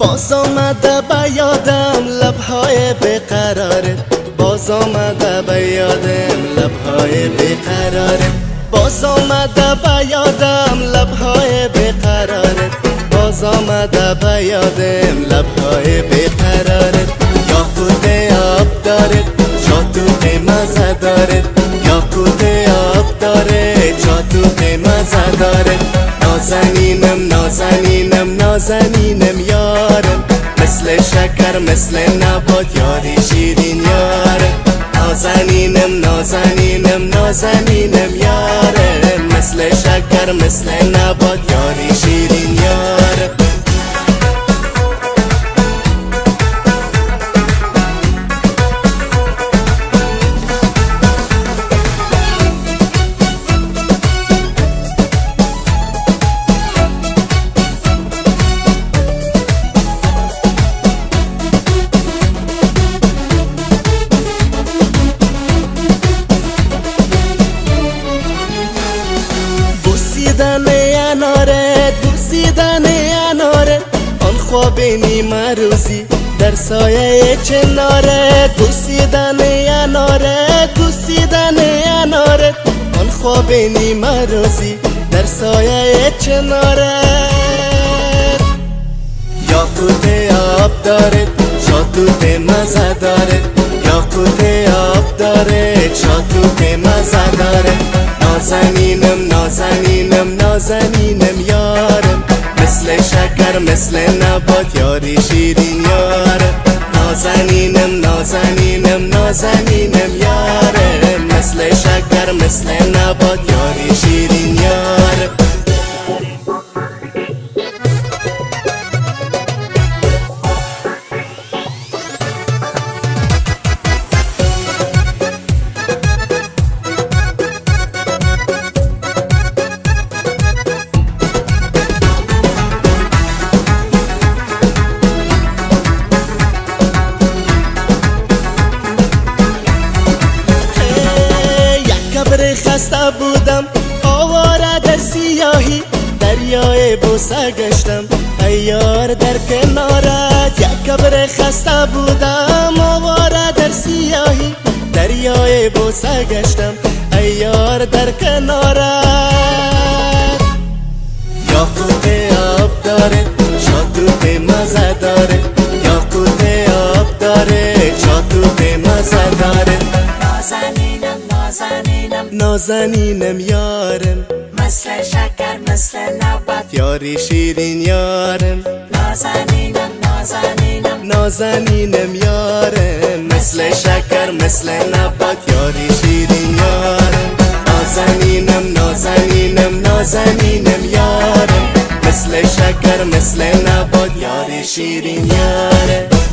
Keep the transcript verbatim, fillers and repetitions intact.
باز آمده به یادم لبهای بیقراره، باز آمده به یادم لبهای بیقراره، باز آمده به یادم لبهای بیقراره، باز آمده به یادم لبهای بیقراره. یاقوت آب داره جا تو مزه داره، یاقوت آب داره جا تو مزه داره. نازنینم نازنینم نازنینم یارم، مثل شکر مثل نبات یاری شیرین یارم. نازنینم نازنینم نازنینم یارم، مثل شکر مثل نبات یاری شیرین یارم. بوسیدن اناره بوسیدن اناره، آن خواب نیمه روزی در سایه چناره. بوسیدن اناره بوسیدن اناره، آن خواب نیمه روزی در سایه چناره. یاقوت آب داره جا تو مزه داره، یاقوت آب داره جا تو مزه داره. نازنینم نازنینم نازنینم یارم، مثل شکر مثل نبات یاری شیرین یارم. نازنینم نازنینم نازنینم یارم، مثل شکر مثل نبات یاری شیرین یارم. خسته بودم آواره در سیاهی، دریای بوسه گشتم ای یار در کنارت. یک کبر خسته بودم آواره در سیاهی، دریای بوسه گشتم ای یار در کنارت. یاقوت آب داره جا تو مزه داره، یاقوت آب داره جا تو مزه داره. نازنینم نازنینم نازنینم یارم، مثل شکر مثل نبات یاری شیرین یارم. نازنینم نازنینم نازنینم یارم، مثل شکر مثل نبات یاری شیرین یارم. نازنینم نازنینم نازنینم یارم، مثل شکر مثل نبات یاری شیرین یارم.